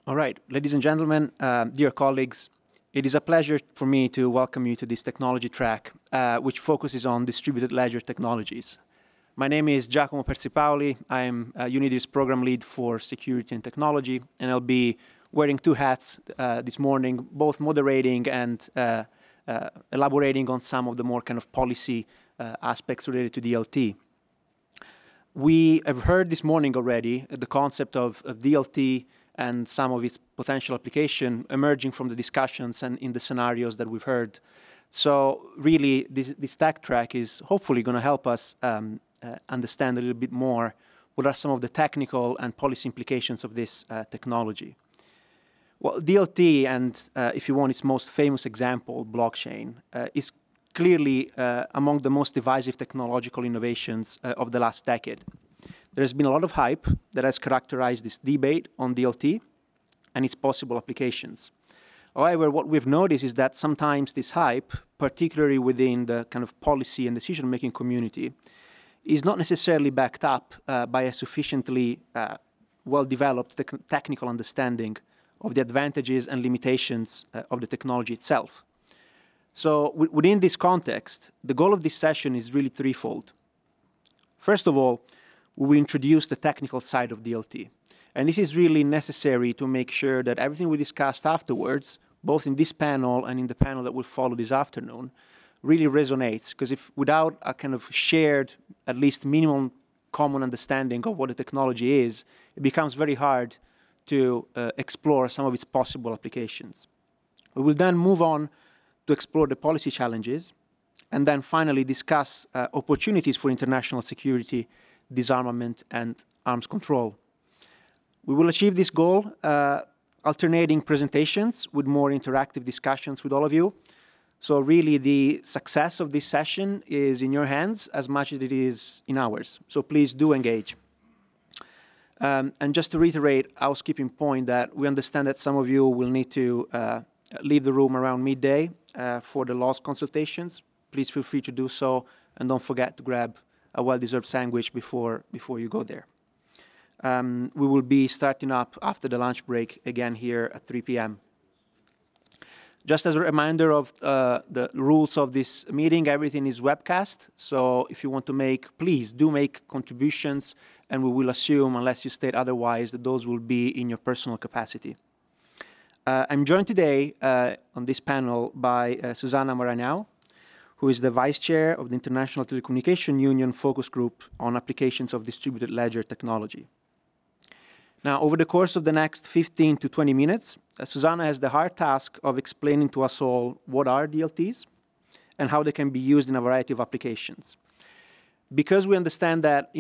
All right, ladies and gentlemen, dear colleagues, it is a pleasure for me to welcome you to this technology track, which focuses on distributed ledger technologies. My name is Giacomo Persipaoli. I'm Unity's program lead for security and technology, and I'll be wearing two hats this morning, both moderating and elaborating on some of the more kind of policy aspects related to DLT. We have heard this morning already the concept of DLT and some of its potential application emerging from the discussions and in the scenarios that we've heard. So really, this tech track is hopefully going to help us understand a little bit more what are some of the technical and policy implications of this technology. Well, DLT, and if you want its most famous example, blockchain, is clearly among the most divisive technological innovations of the last decade. There has been a lot of hype that has characterized this debate on DLT and its possible applications. However, what we've noticed is that sometimes this hype, particularly within the kind of policy and decision-making community, is not necessarily backed up by a sufficiently well-developed technical understanding of the advantages and limitations of the technology itself. So within this context, the goal of this session is really threefold. First of all, we will introduce the technical side of DLT. And this is really necessary to make sure that everything we discussed afterwards, both in this panel and in the panel that will follow this afternoon, really resonates. Because if without a kind of shared, at least minimum common understanding of what the technology is, it becomes very hard to explore some of its possible applications. We will then move on to explore the policy challenges, and then finally discuss opportunities for international security, disarmament, and arms control. We will achieve this goal alternating presentations with more interactive discussions with all of you. So really the success of this session is in your hands as much as it is in ours. So please do engage. And just to reiterate a housekeeping point that we understand that some of you will need to leave the room around midday for the last consultations. Please feel free to do so, and don't forget to grab a well-deserved sandwich before you go there. We will be starting up after the lunch break again here at 3 p.m. Just as a reminder of the rules of this meeting, everything is webcast. So if you want to please do make contributions, and we will assume, unless you state otherwise, that those will be in your personal capacity. I'm joined today on this panel by Susanna Maragnao, who is the Vice Chair of the International Telecommunication Union Focus Group on Applications of Distributed Ledger Technology. Now, over the course of the next 15 to 20 minutes, Susanna has the hard task of explaining to us all what are DLTs and how they can be used in a variety of applications. Because we understand that,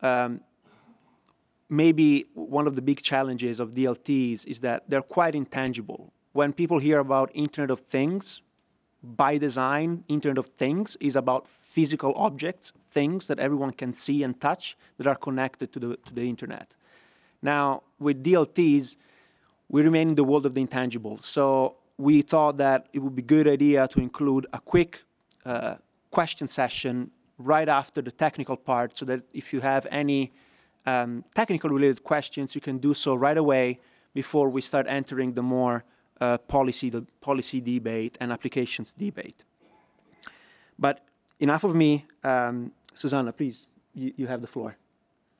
maybe one of the big challenges of DLTs is that they're quite intangible. When people hear about Internet of Things, by design, Internet of Things is about physical objects, things that everyone can see and touch that are connected to the Internet. Now, with DLTs, we remain in the world of the intangible. So we thought that it would be a good idea to include a quick question session right after the technical part, so that if you have any technical related questions, you can do so right away before we start entering the more policy debate and applications debate. But enough of me. Susanna, please, you have the floor.